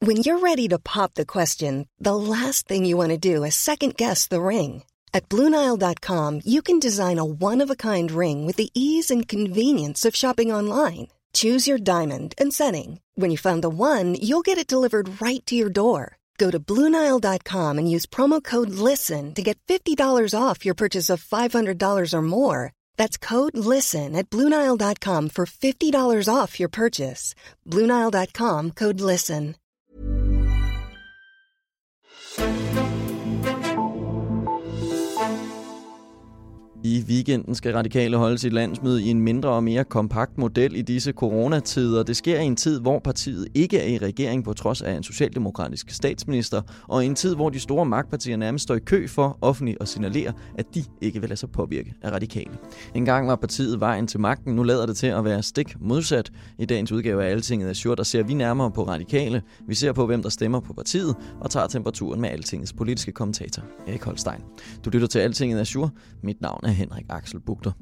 When you're ready to pop the question, the last thing you want to do is second-guess the ring. At BlueNile.com, you can design a one-of-a-kind ring with the ease and convenience of shopping online. Choose your diamond and setting. When you find the one, you'll get it delivered right to your door. Go to BlueNile.com and use promo code LISTEN to get $50 off your purchase of $500 or more. That's code LISTEN at BlueNile.com for $50 off your purchase. BlueNile.com, code LISTEN. I weekenden skal Radikale holde sit landsmøde i en mindre og mere kompakt model i disse coronatider. Det sker i en tid, hvor partiet ikke er i regering på trods af en socialdemokratisk statsminister, og i en tid, hvor de store magtpartier nærmest står i kø for offentligt at signalere, at de ikke vil lade sig påvirke af Radikale. En gang var partiet vejen til magten, nu lader det til at være stik modsat. I dagens udgave af Altinget Azure, der ser vi nærmere på Radikale. Vi ser på, hvem der stemmer på partiet, og tager temperaturen med Altingets politiske kommentator, Erik Holstein. Du lytter til Altinget Azure. Mit navn er Henrik Axel Bugter.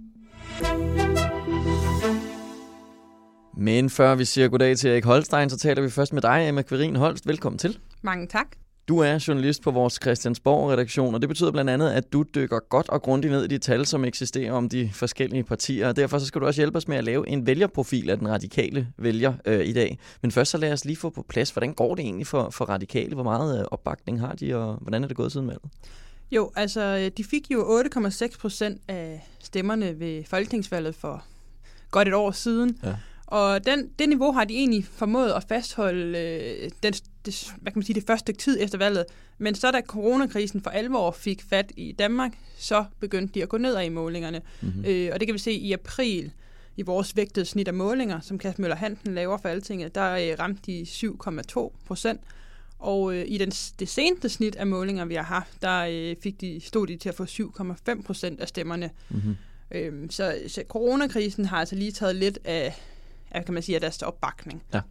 Men før vi siger goddag til Erik Holstein, så taler vi først med dig, Emma Quirin Holst. Velkommen til. Mange tak. Du er journalist på vores Christiansborg-redaktion, og det betyder blandt andet, at du dykker godt og grundigt ned i de tal, som eksisterer om de forskellige partier. Og derfor så skal du også hjælpe os med at lave en vælgerprofil af den radikale vælger i dag. Men først så lad os lige få på plads, hvordan går det egentlig for radikale? Hvor meget opbakning har de, og hvordan er det gået siden valget? Jo, altså de fik jo 8,6% af stemmerne ved folketingsvalget for godt et år siden. Ja. Og det niveau har de egentlig formået at fastholde det første tid efter valget. Men så da coronakrisen for alvor fik fat i Danmark, så begyndte de at gå nedad i målingerne. Mm-hmm. Og det kan vi se i april i vores vægtede snit af målinger, som Kasper Møller Hansen laver for Altinget, der ramte de 7,2%. Og i det seneste snit af målinger, vi har haft, der stod de til at få 7,5% af stemmerne. Mm-hmm. Så coronakrisen har altså lige taget lidt af kan man sige, af deres opbakning. Ja.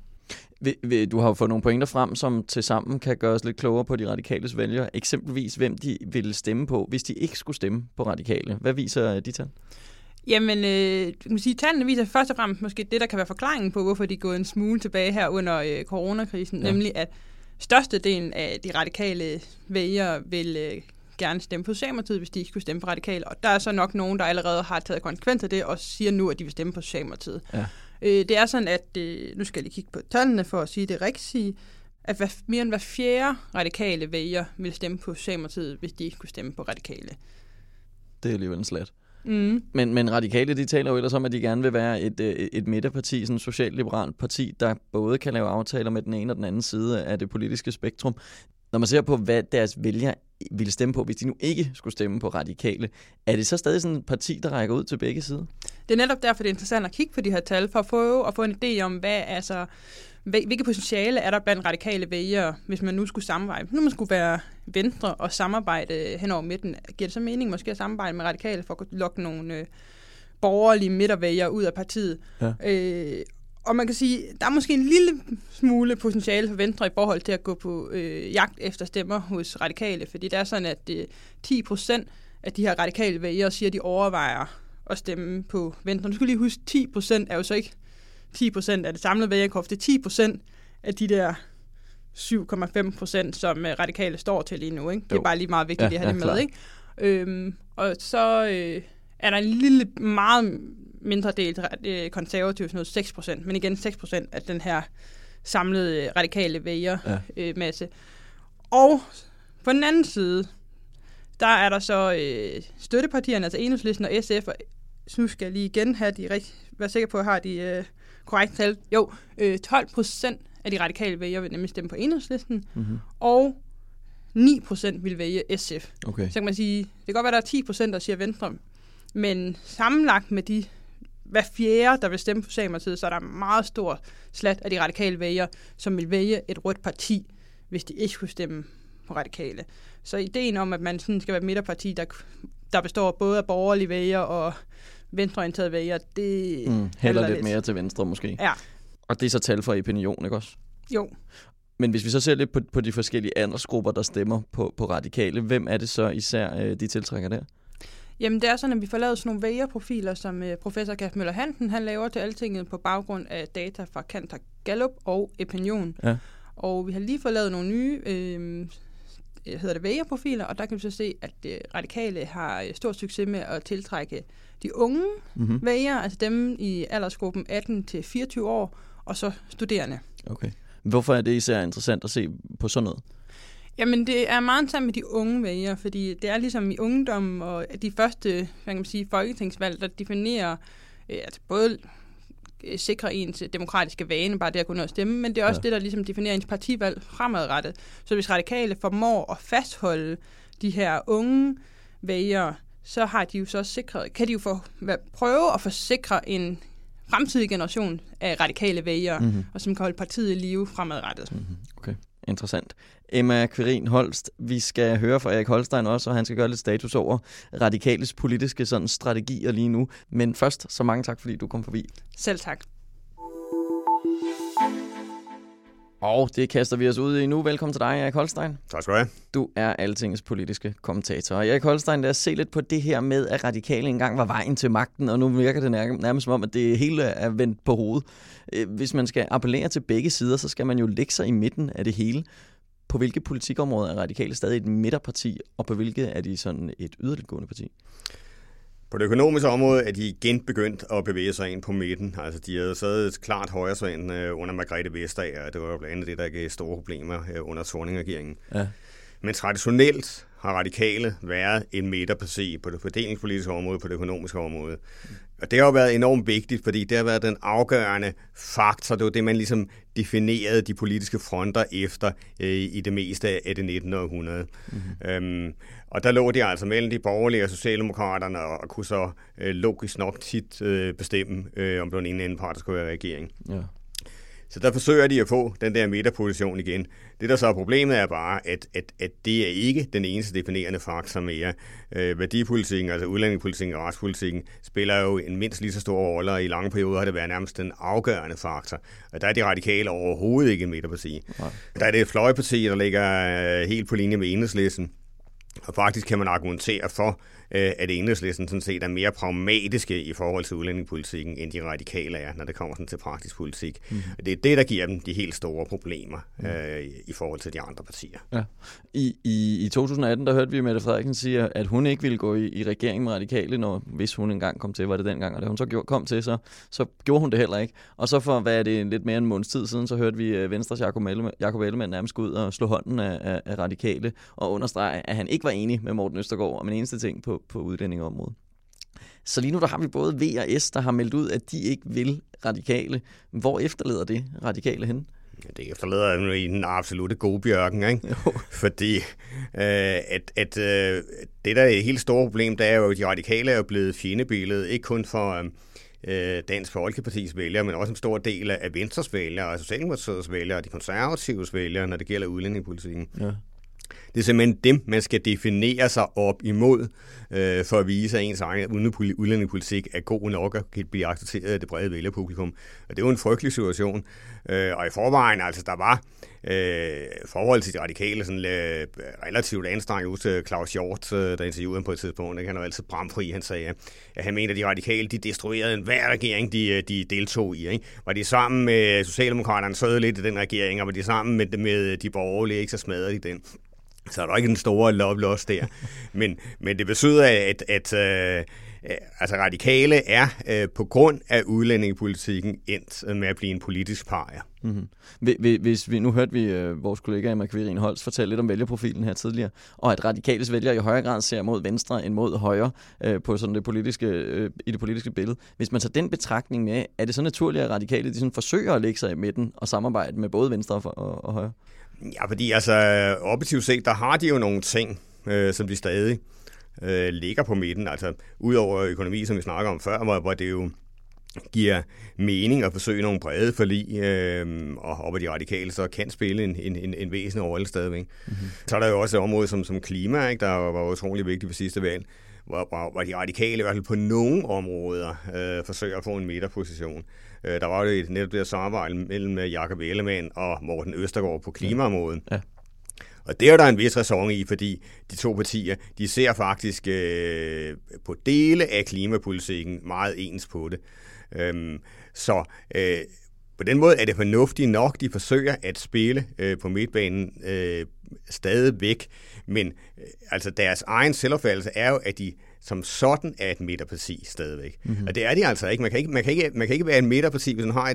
Du har jo fået nogle pointer frem, som tilsammen kan gøre os lidt klogere på de radikales vælgere. Eksempelvis, hvem de ville stemme på, hvis de ikke skulle stemme på radikale. Hvad viser de tal? Jamen, kan sige, tallene viser først og fremmest måske det, der kan være forklaringen på, hvorfor de er gået en smule tilbage her under coronakrisen, nemlig at størstedelen af de radikale vælgere vil gerne stemme på Socialdemokratiet, hvis de ikke skulle stemme på radikale. Og der er så nok nogen, der allerede har taget konsekvenser af det, og siger nu, at de vil stemme på Socialdemokratiet. Ja. Det er sådan, at nu skal jeg lige kigge på tallene for at sige det rigtigt, at mere end hver fjerde radikale vælger vil stemme på Socialdemokratiet, hvis de ikke skulle stemme på radikale. Det er alligevel en slat. Mm. Men radikale, de taler jo ellers om, at de gerne vil være et midterparti, sådan et socialliberalt parti, der både kan lave aftaler med den ene og den anden side af det politiske spektrum. Når man ser på, hvad deres vælgere ville stemme på, hvis de nu ikke skulle stemme på radikale, er det så stadig sådan et parti, der rækker ud til begge sider? Det er netop derfor, det er interessant at kigge på de her tal, for at få en idé om, hvilke potentiale er der blandt radikale vælgere, hvis man nu skulle samarbejde. Nu man skulle være Venstre og samarbejde hen over midten. Giver det så mening måske at samarbejde med radikale for at lokke nogle borgerlige midtervælgere ud af partiet? Ja. Og man kan sige, der er måske en lille smule potentiale for Venstre i forhold til at gå på jagt efter stemmer hos radikale, fordi det er sådan, at 10% af de her radikale vælgere siger, at de overvejer at stemme på Venstre. Nu skal lige huske, 10% er jo så ikke 10% af det samlede vælgerkorps. Det er 10% af de der 7,5%, som radikale står til lige nu. Ikke? Det er bare lige meget vigtigt at have det med. Ikke? Og så er der en lille, meget mindre del konservative, noget 6%, men igen 6% af den her samlede radikale vælgermasse. Og på den anden side, der er der så støttepartierne, altså Enhedslisten og SF, og nu skal jeg lige igen være sikker på, at jeg har de korrekte tal. Jo, 12% af de radikale vælgere vil nemlig stemme på Enhedslisten, og 9% vil vælge SF. Okay. Så kan man sige, det kan godt være, der er 10%, der siger Venstre, men sammenlagt med de hver fjerde, der vil stemme på Socialdemokratiet, så er der en meget stor slat af de radikale vælgere, som vil vælge et rødt parti, hvis de ikke skulle stemme på radikale. Så ideen om, at man sådan skal være et midterparti, der består både af borgerlige vælgere og venstreorienterede vælgere, det hælder lidt mere til venstre måske. Ja. Og det er så tal for Opinion, ikke også? Jo. Men hvis vi så ser lidt på de forskellige aldersgrupper, der stemmer på radikale, hvem er det så især, de tiltrækker der? Jamen, det er sådan, at vi får lavet sådan nogle vælgerprofiler, som professor Kasper Møller Hansen, han laver til Altinget på baggrund af data fra Kantar Gallup og Opinion. Ja. Og vi har lige fået lavet nogle nye vælgerprofiler, og der kan vi så se, at Radikale har stor succes med at tiltrække de unge vælgere, altså dem i aldersgruppen 18-24 år, og så studerende. Okay. Hvorfor er det især interessant at se på sådan noget? Jamen, det er meget sammen med de unge vælgere, fordi det er ligesom i ungdommen og de første, hvad kan man sige, folketingsvalg, der definerer både sikre ens demokratiske vane, bare det at gå ned og stemme, men det er også det, der ligesom definerer ens partivalg fremadrettet. Så hvis Radikale formår at fastholde de her unge vælgere, så har de jo så sikret, kan de jo prøve at forsikre en fremtidig generation af radikale vælgere, og som kan holde partiet i live fremadrettet. Okay, interessant. Emma Quirin Holst, vi skal høre fra Erik Holstein også, og han skal gøre lidt status over Radikales politiske sådan, strategier lige nu. Men først, så mange tak, fordi du kom forbi. Selv tak. Og det kaster vi os ud i nu. Velkommen til dig, Erik Holstein. Tak skal du have. Du er Altingets politiske kommentator. Og Erik Holstein, lad os se lidt på det her med, at Radikale engang var vejen til magten, og nu virker det nærmest som om, at det hele er vendt på hovedet. Hvis man skal appellere til begge sider, så skal man jo lægge sig i midten af det hele. På hvilke politikområder er Radikale stadig et midterparti, og på hvilke er de sådan et yderliggående parti? På det økonomiske område er de igen begyndt at bevæge sig ind på midten. Altså, de havde så et klart højresvend under Margrethe Vestager, og det var blandt andet det, der gav store problemer under Thorning-regeringen. Ja. Men traditionelt har Radikale været en midterparti på det fordelingspolitiske område, på det økonomiske område. Og det har jo været enormt vigtigt, fordi det har været den afgørende faktor. Det var det, man ligesom definerede de politiske fronter efter i det meste af det 19. århundrede. Og der lå de altså mellem de borgerlige og socialdemokraterne, og kunne så logisk nok tit bestemme, om det var den ene part, der skulle være regering. Ja. Så der forsøger de at få den der midterposition igen. Det, der så er problemet, er bare, at det er ikke den eneste definerende faktor mere. Værdipolitikken, altså udlændingepolitikken og retspolitikken, spiller jo en mindst lige så stor rolle, og i lange perioder har det været nærmest den afgørende faktor. Og der er de radikale overhovedet ikke en midterparti. Nej. Der er det et fløjparti, der ligger helt på linje med Enhedslisten. Og faktisk kan man argumentere for, at Enhedslisten sådan set er mere pragmatiske i forhold til udlændingepolitikken, end de radikale er, når det kommer sådan til praktisk politik. Og det er det, der giver dem de helt store problemer i forhold til de andre partier. Ja. I 2018, der hørte vi Mette Frederiksen sige, at hun ikke ville gå i regering med radikale, hvis hun engang kom til, var det dengang. Og da hun så kom til, så gjorde hun det heller ikke. Og så for, hvad er det, lidt mere end en måneds tid siden, så hørte vi Venstres Jakob Ellemann nærmest gå ud og slå hånden af radikale og understrege, at han ikke var enig med Morten Østergaard om en eneste ting på udlændingeområdet. Så lige nu der har vi både V og S, der har meldt ud, at de ikke vil radikale. Hvor efterlader det radikale hen? Ja, det efterlader i den absolutte gode bjørken, ikke? Fordi det der er et helt stort problem, det er jo, at de radikale er jo blevet fjendebilledet, ikke kun for Dansk Folkepartis vælgere, men også en stor del af Venstres vælgere, og Socialdemokratiets vælgere, og de konservatives vælgere, når det gælder udlændingepolitikken. Ja. Det er simpelthen dem, man skal definere sig op imod, for at vise, at ens egen udlændingepolitik er god nok og kan blive accepteret af det brede vælgerpublikum. Og det er jo en frygtelig situation. Og i forvejen, altså der var forhold til de radikale sådan relativt anstrengt ud til Claus Hjort, der interviewede ham på et tidspunkt. Han var altid bramfri. Han sagde, at han mente, at de radikale de destruerede enhver regering, de deltog i. Ikke? Var de sammen med Socialdemokraterne, så lidt i den regering, og var de sammen med de borgerlige, ikke, så smadrede de den. Så er der ikke den store love-loss der. Men det betyder, at altså radikale er på grund af udlændingepolitikken endt med at blive en politisk parier. Hvis vi nu hørte vi vores kollega Emma Quirin Holst fortælle lidt om vælgerprofilen her tidligere, og at radikales vælgere i højere grad ser mod venstre end mod højre på sådan det politiske, i det politiske billede. Hvis man tager den betragtning med, er det så naturligt, at radikale de sådan forsøger at lægge sig i midten og samarbejde med både venstre og højre? Ja, fordi altså objektivt set, der har de jo nogle ting, som de stadig ligger på midten. Altså udover økonomi, som vi snakker om før, hvor det jo giver mening at forsøge nogle brede forlig, og hvor de radikale så kan spille en væsentlig rolle stadigvæk. Så er der jo også et område som klima, ikke, der var utrolig vigtigt ved sidste valg, hvor de radikale i hvert fald på nogle områder forsøger at få en midterposition. Der var jo netop det samarbejde mellem Jakob Ellemann og Morten Østergaard på klimaområdet. Ja. Og det er der en vis ræson i, fordi de to partier, de ser faktisk på dele af klimapolitikken meget ens på det. Så på den måde er det fornuftigt nok, de forsøger at spille på midtbanen stadigvæk, men altså deres egen selvopfattelse er jo, at de som sådan er et midterparti stadigvæk. Mm-hmm. Og det er de altså ikke. Man kan ikke være et midterparti, hvis man har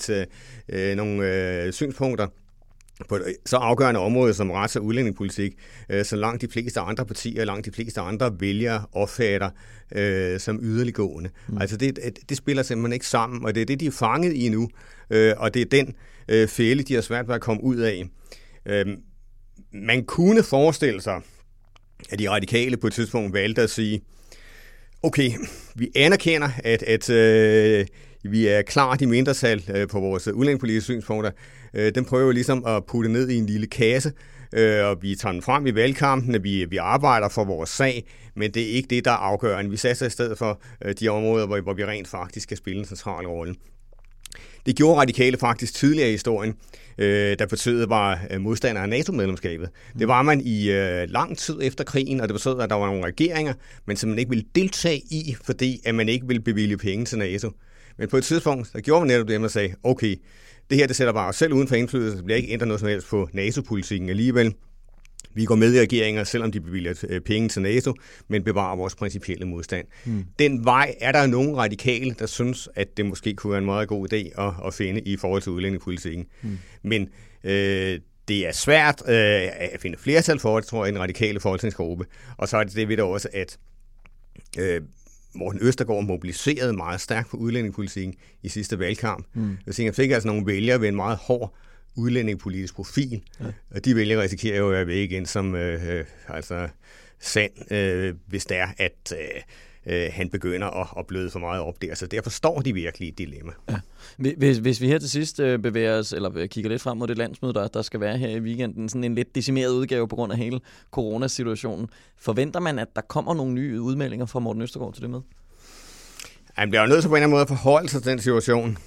nogle synspunkter på et så afgørende område som rets- og udlændingepolitik, så langt de fleste andre partier, langt de fleste andre vælgere opfatter som yderliggående. Mm. Altså det spiller simpelthen ikke sammen, og det er det, de er fanget i nu, og det er den fælde, de har svært ved at komme ud af. Man kunne forestille sig, at de radikale på et tidspunkt valgte at sige, okay, vi anerkender, at vi er klart i mindretal på vores udlændingepolitiske synspunkter. Den prøver ligesom at putte ned i en lille kasse, og vi tager den frem i valgkampen, vi arbejder for vores sag, men det er ikke det, der er afgørende. Vi satser i stedet for de områder, hvor vi rent faktisk skal spille en central rolle. Det gjorde radikale faktisk tidligere i historien, der partiet var modstander af NATO-medlemskabet. Det var man i lang tid efter krigen, og det betød, at der var nogle regeringer, men som man ikke ville deltage i, fordi at man ikke ville bevilge penge til NATO. Men på et tidspunkt, der gjorde man netop det, at man sagde, okay, det her det sætter bare os selv uden for indflydelse, så bliver ikke ændret noget som helst på NATO-politikken alligevel. Vi går med i regeringer, selvom de bevilger penge til NATO, men bevarer vores principielle modstand. Den vej er der nogle radikale, der synes, at det måske kunne være en meget god idé at finde i forhold til udlændingepolitikken. Men det er svært at finde flertal for det, tror jeg, i den radikale folketingsgruppe. Og så er det ved det også, at Morten Østergaard mobiliserede meget stærkt på udlændingepolitikken i sidste valgkamp. Han fik altså nogle vælgere ved en meget hård udlændingepolitisk profil, og de vælgere risikerer jo at være væk igen som sand, hvis det er, at han begynder at bløde for meget op der. Så derfor står de virkelig i et dilemma. Ja. Hvis vi her til sidst bevæger os, eller kigger lidt frem mod det landsmøde, der skal være her i weekenden, sådan en lidt decimeret udgave på grund af hele coronasituationen, forventer man, at der kommer nogle nye udmeldinger fra Morten Østergaard til det med? Han bliver jo nødt til på en eller anden måde at forholde sig til den situation,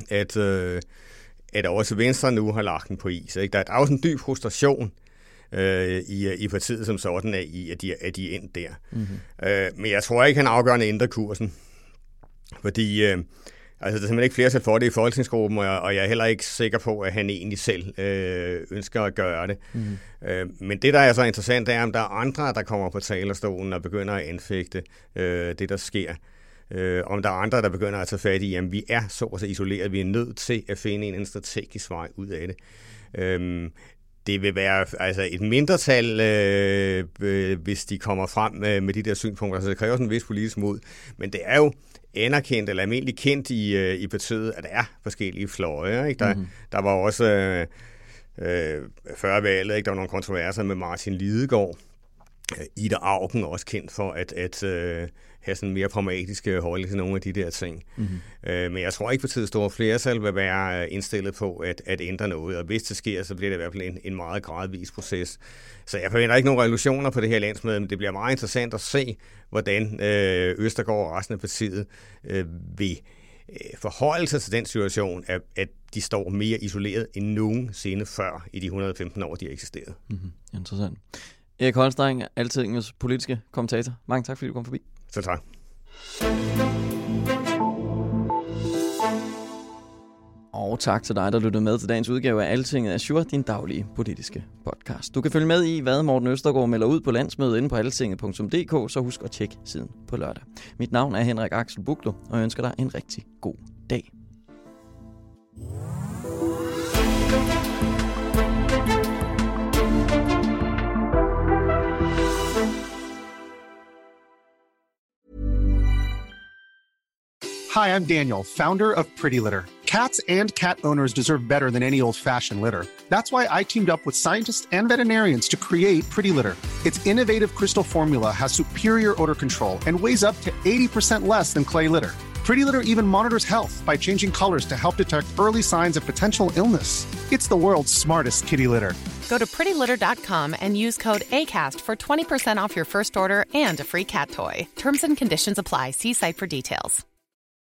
at også Venstre nu har lagt den på is. Ikke? Der er også en dyb frustration i partiet som sådan af, at de er endt der. Mm-hmm. Men jeg tror ikke, han afgørende ændrer kursen. Fordi der er simpelthen ikke flertal for det i folketingsgruppen, og jeg er heller ikke sikker på, at han egentlig selv ønsker at gøre det. Mm-hmm. Men det, der er så interessant, er, om der er andre, der kommer på talerstolen og begynder at anfægte det, der sker. Om der er andre, der begynder at tage fat i, at vi er så isoleret, vi er nødt til at finde en strategisk vej ud af det. Det vil være et mindretal, hvis de kommer frem med de der synspunkter. Så det kræver sådan en vis politisk mod. Men det er jo anerkendt eller almindeligt kendt i partiet, at der er forskellige fløje. Ikke? Der var også før valget, ikke? Der var nogle kontroverser med Martin Lidegaard. Ida Auken også kendt for at have sådan mere pragmatiske holdning til nogle af de der ting. Mm-hmm. Men jeg tror ikke, partiets store flertal vil være indstillet på at ændre noget, og hvis det sker, så bliver det i hvert fald en meget gradvis proces. Så jeg forventer ikke nogen revolutioner på det her landsmøde, men det bliver meget interessant at se, hvordan Østergaard og resten af partiet vil forholde sig til den situation, at de står mere isoleret end nogensinde før i de 115 år, de har eksisteret. Mm-hmm. Interessant. Erik Holstein, Altingets politiske kommentator. Mange tak, fordi du kom forbi. Så tak. Og tak til dig, der lyttede med til dagens udgave af Altinget Azure, din daglige politiske podcast. Du kan følge med i, hvad Morten Østergaard melder ud på landsmødet inde på altinget.dk, så husk at tjekke siden på lørdag. Mit navn er Henrik Axel Buklo, og jeg ønsker dig en rigtig god dag. Hi, I'm Daniel, founder of Pretty Litter. Cats and cat owners deserve better than any old-fashioned litter. That's why I teamed up with scientists and veterinarians to create Pretty Litter. Its innovative crystal formula has superior odor control and weighs up to 80% less than clay litter. Pretty Litter even monitors health by changing colors to help detect early signs of potential illness. It's the world's smartest kitty litter. Go to prettylitter.com and use code ACAST for 20% off your first order and a free cat toy. Terms and conditions apply. See site for details.